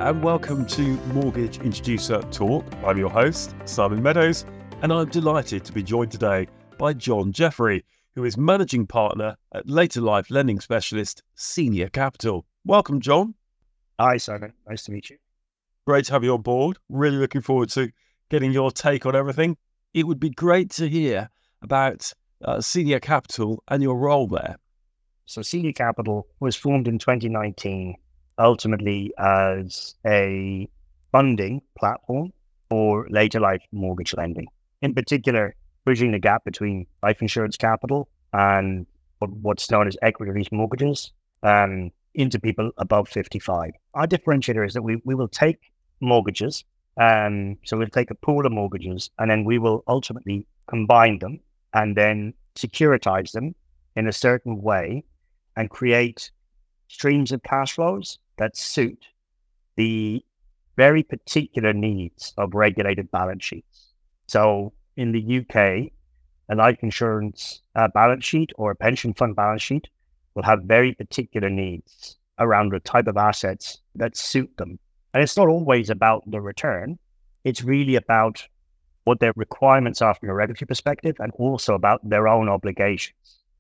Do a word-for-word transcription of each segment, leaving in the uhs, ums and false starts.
and welcome to Mortgage Introducer Talk. I'm your host, Simon Meadows, and I'm delighted to be joined today by John Jeffrey, who is Managing Partner at Later Life Lending Specialist Senior Capital. Welcome, John. Hi, Simon. Nice to meet you. Great to have you on board. Really looking forward to getting your take on everything. It would be great to hear about uh, Senior Capital and your role there. So Senior Capital was formed in twenty nineteen, ultimately as a funding platform for later life mortgage lending. In particular, bridging the gap between life insurance capital and what's known as equity release mortgages um, into people above fifty-five. Our differentiator is that we, we will take mortgages, um, so we'll take a pool of mortgages, and then we will ultimately combine them and then securitize them in a certain way and create streams of cash flows that suit the very particular needs of regulated balance sheets. So in the U K, a life insurance uh, balance sheet or a pension fund balance sheet will have very particular needs around the type of assets that suit them. And it's not always about the return. It's really about what their requirements are from a regulatory perspective and also about their own obligations.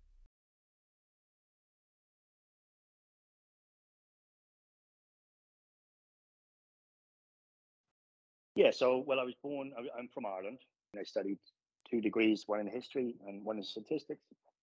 Yeah, so, well, I was born, I, I'm from Ireland, and I studied two degrees, one in history and one in statistics.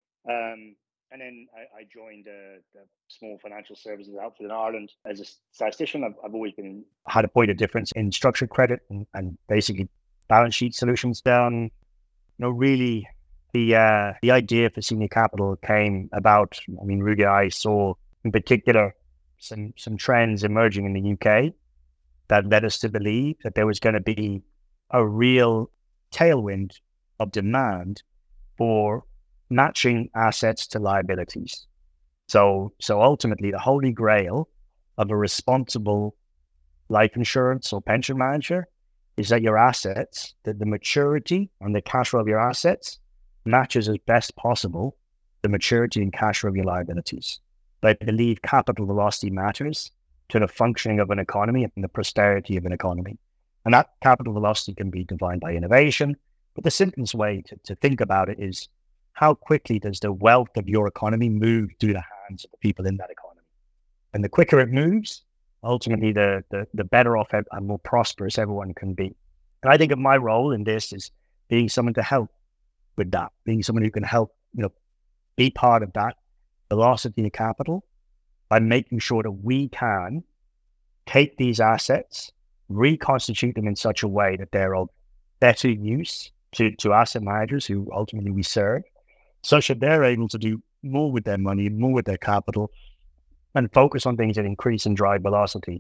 Um, and then I, I joined uh, the small financial services outfit in Ireland as a statistician. I've, I've always been had a point of difference in structured credit and, and basically balance sheet solutions down. You know, really, the uh, the idea for Senior Capital came about. I mean, Rudy and I saw in particular some some trends emerging in the U K that led us to believe that there was going to be a real tailwind of demand for matching assets to liabilities. So, so ultimately, the holy grail of a responsible life insurance or pension manager is that your assets, that the maturity and the cash flow of your assets matches as best possible the maturity and cash flow of your liabilities. But I believe capital velocity matters to the functioning of an economy and the prosperity of an economy. And that capital velocity can be defined by innovation. But the simplest way to, to think about it is how quickly does the wealth of your economy move through the hands of the people in that economy? And the quicker it moves, ultimately the, the, the better off and more prosperous everyone can be. And I think of my role in this is being someone to help with that, being someone who can help, you know, be part of that velocity of capital by making sure that we can take these assets, reconstitute them in such a way that they're of better use to, to asset managers who ultimately we serve, such that they're able to do more with their money, more with their capital, and focus on things that increase and drive velocity.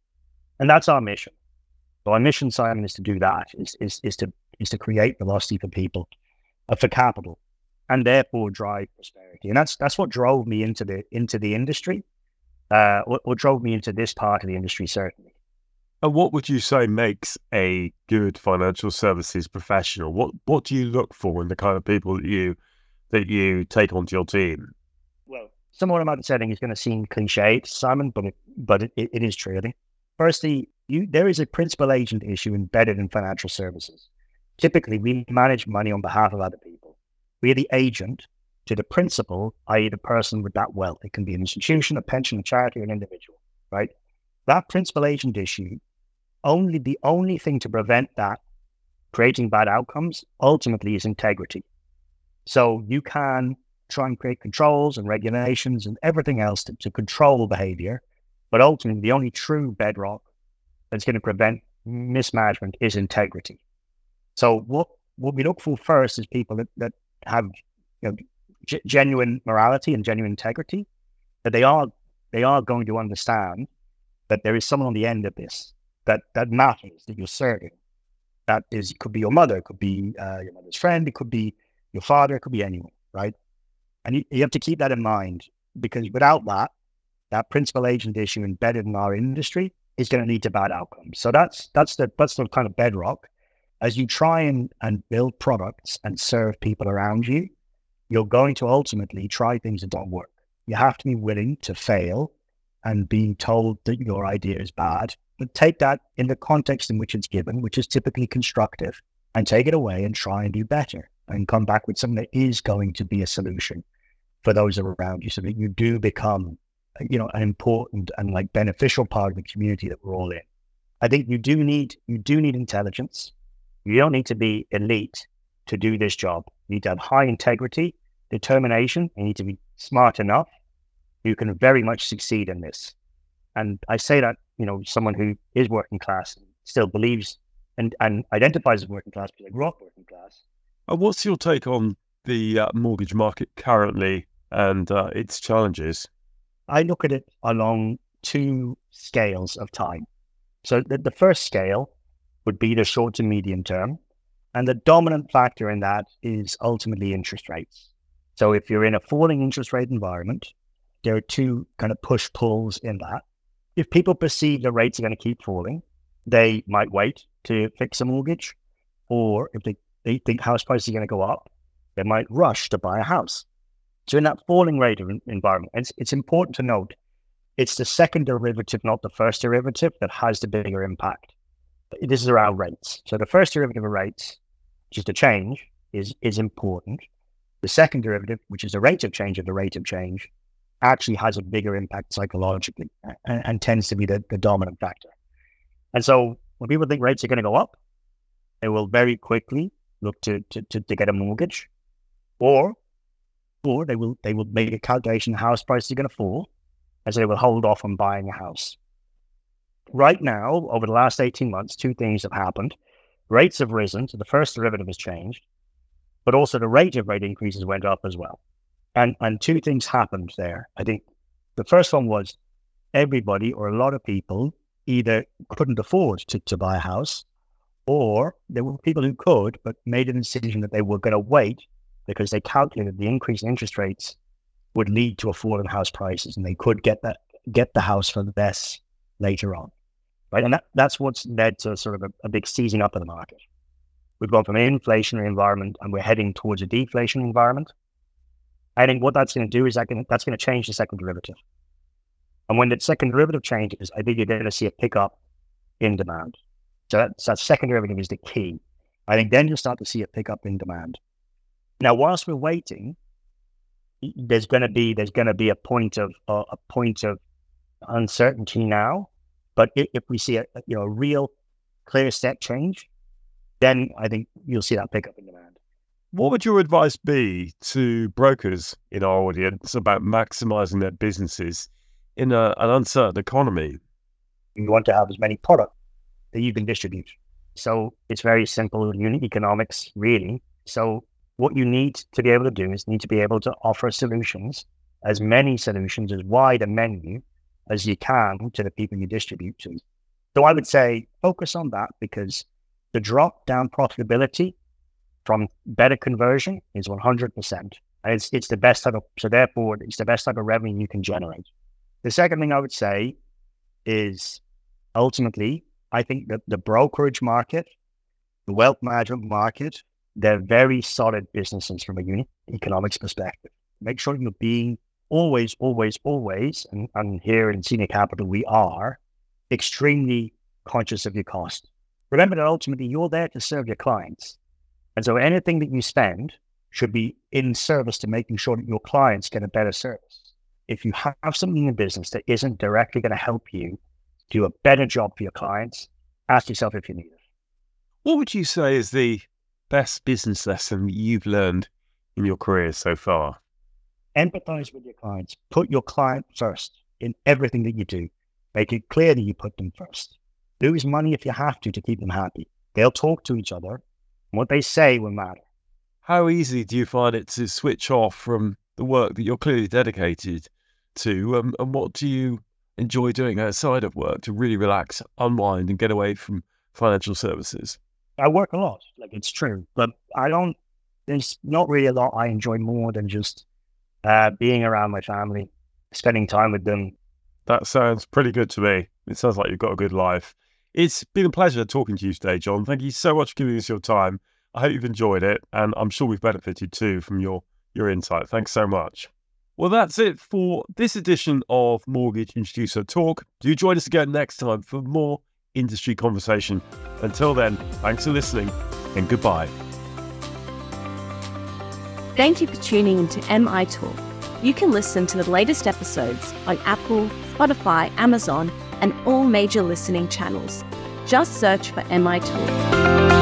And that's our mission. So our mission, Simon, is to do that, is, is, is, to, is to create velocity for people, uh, for capital, and therefore drive prosperity. And that's that's what drove me into the into the industry, uh, what, what drove me into this part of the industry, certainly. And what would you say makes a good financial services professional? What what do you look for in the kind of people that you that you take onto your team? Well, some of what I'm about to say is going to seem cliched, Simon, but it, but it, it is true. Firstly, you, there is a principal agent issue embedded in financial services. Typically, we manage money on behalf of other people. We are the agent to the principal, that is the person with that wealth. It can be an institution, a pension, a charity, or an individual, right? That principal agent issue, only the only thing to prevent that creating bad outcomes ultimately is integrity. So you can try and create controls and regulations and everything else to, to control behavior, but ultimately the only true bedrock that's going to prevent mismanagement is integrity. So what, what we look for first is people that, that have, you know, g- genuine morality and genuine integrity, that they are they are going to understand that there is someone on the end of this that that matters, that you're serving. That is, it could be your mother, it could be uh, your mother's friend, it could be your father, it could be anyone, right? And you, you have to keep that in mind, because without that, that principal agent issue embedded in our industry is going to lead to bad outcomes. So that's that's the that's the kind of bedrock. As you try and, and build products and serve people around you, you're going to ultimately try things that don't work. You have to be willing to fail and being told that your idea is bad but take that in the context in which it's given, which is typically constructive, and take it away and try and do better and come back with something that is going to be a solution for those around you so that you do become, you know, an important and like beneficial part of the community that we're all in. I think you do need, you do need intelligence. You don't need to be elite to do this job. You need to have high integrity, determination. You need to be smart enough. You can very much succeed in this. And I say that, you know, someone who is working class and still believes and, and identifies as working class because I grew up working class. Uh, what's your take on the uh, mortgage market currently and uh, its challenges? I look at it along two scales of time. So the, the first scale would be the short to medium term. And the dominant factor in that is ultimately interest rates. So if you're in a falling interest rate environment, there are two kind of push pulls in that. If people perceive the rates are going to keep falling, they might wait to fix a mortgage. Or if they, they think house prices are going to go up, they might rush to buy a house. So in that falling rate environment, it's, it's important to note, it's the second derivative, not the first derivative, that has the bigger impact. This is around rates. So the first derivative of rates, which is the change, is, is important. The second derivative, which is the rate of change of the rate of change, actually has a bigger impact psychologically and, and tends to be the, the dominant factor. And so when people think rates are going to go up, they will very quickly look to, to, to, to get a mortgage, or or they will they will make a calculation house prices are going to fall, and so they will hold off on buying a house. Right now, over the last eighteen months, two things have happened. Rates have risen, so the first derivative has changed, but also the rate of rate increases went up as well. And and two things happened there. I think the first one was everybody or a lot of people either couldn't afford to, to buy a house, or there were people who could, but made a decision that they were going to wait because they calculated the increase in interest rates would lead to a fall in house prices, and they could get that get the house for less later on, right? And that, that's what's led to sort of a, a big seizing up of the market. We've gone from an inflationary environment and we're heading towards a deflation environment. I think what that's going to do is that can, that's going to change the second derivative. And when the second derivative changes, I think you're going to see a pickup in demand. So that, that second derivative is the key. I think then you'll start to see a pickup in demand. Now, whilst we're waiting, there's going to be there's going to be a point of uh, a point of uncertainty now. But if, if we see a you know a real clear step change, then I think you'll see that pickup in demand. What would your advice be to brokers in our audience about maximizing their businesses in a, an uncertain economy? You want to have as many products that you can distribute. So it's very simple unit economics, really. So what you need to be able to do is need to be able to offer solutions, as many solutions, as wide a menu as you can to the people you distribute to. So I would say focus on that, because the drop down profitability from better conversion is one hundred percent. And it's, it's the best type of, so therefore it's the best type of revenue you can generate. The second thing I would say is ultimately, I think that the brokerage market, the wealth management market, they're very solid businesses from a unit economics perspective. Make sure you're being always, always, always, and, and here in Senior Capital, we are extremely conscious of your cost. Remember that ultimately you're there to serve your clients. And so anything that you spend should be in service to making sure that your clients get a better service. If you have something in business that isn't directly going to help you do a better job for your clients, ask yourself if you need it. What would you say is the best business lesson you've learned in your career so far? Empathize with your clients. Put your client first in everything that you do. Make it clear that you put them first. Lose money if you have to to keep them happy. They'll talk to each other, and what they say will matter. How easy do you find it to switch off from the work that you're clearly dedicated to, um, and what do you enjoy doing outside of work to really relax, unwind, and get away from financial services? I work a lot, like it's true, but I don't, there's not really a lot I enjoy more than just uh, being around my family, spending time with them. That sounds pretty good to me. It sounds like you've got a good life. It's been a pleasure talking to you today, John. Thank you so much for giving us your time. I hope you've enjoyed it, and I'm sure we've benefited too from your, your insight. Thanks so much. Well, that's it for this edition of Mortgage Introducer Talk. Do join us again next time for more industry conversation. Until then, thanks for listening and goodbye. Thank you for tuning into M I Talk. You can listen to the latest episodes on Apple, Spotify, Amazon, and all major listening channels. Just search for M I Talk.